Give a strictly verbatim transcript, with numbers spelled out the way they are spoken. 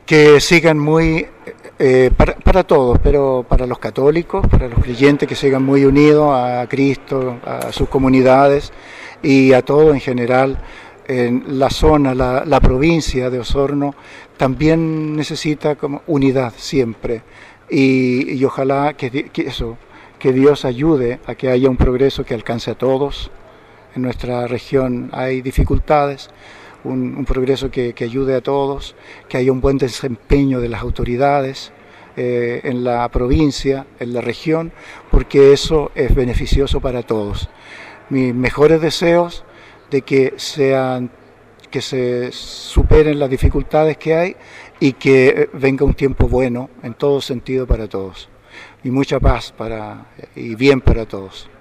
que sigan muy, eh, para, para todos, pero para los católicos, para los creyentes, que sigan muy unidos a Cristo, a sus comunidades y a todo en general. En la zona, la, la provincia de Osorno también necesita como unidad siempre, y, y ojalá que, que eso, que Dios ayude a que haya un progreso que alcance a todos. En nuestra región hay dificultades, un, un progreso que, que ayude a todos, que haya un buen desempeño de las autoridades eh, en la provincia, en la región, porque eso es beneficioso para todos. Mis mejores deseos de que sean, que se superen las dificultades que hay y que venga un tiempo bueno en todo sentido para todos, y mucha paz para, y bien para todos.